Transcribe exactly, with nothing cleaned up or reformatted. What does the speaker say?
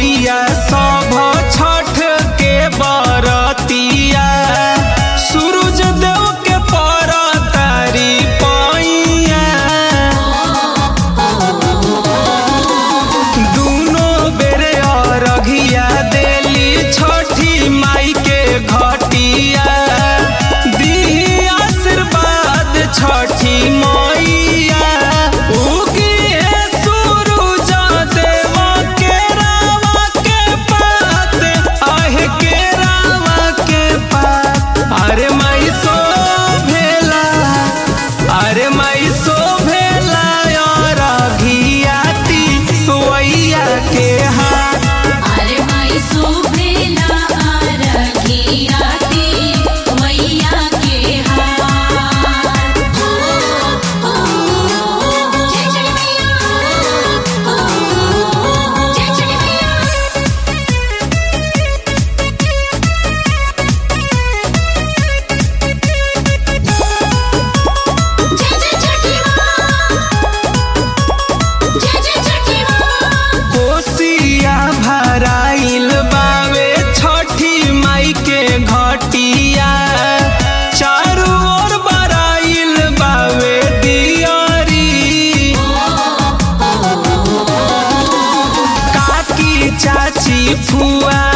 मैया सब छठ के बरतिया सूरज देव के परतारी पैया दूनो बेरे अरघिया देली छठी माई के घटिया दी आशीर्वाद छठी मैया अरे माई सो भेला अरे माई सो भेला और घियाती वैया के हाथ अरे माई सो भेला और घियाती वैया के हाथ जय जय मैया जय जय मैया कोसिया भराइल बावे छठी माई के घटिया चारू ओर बराइल बावे दियारी काकी चाची फुआ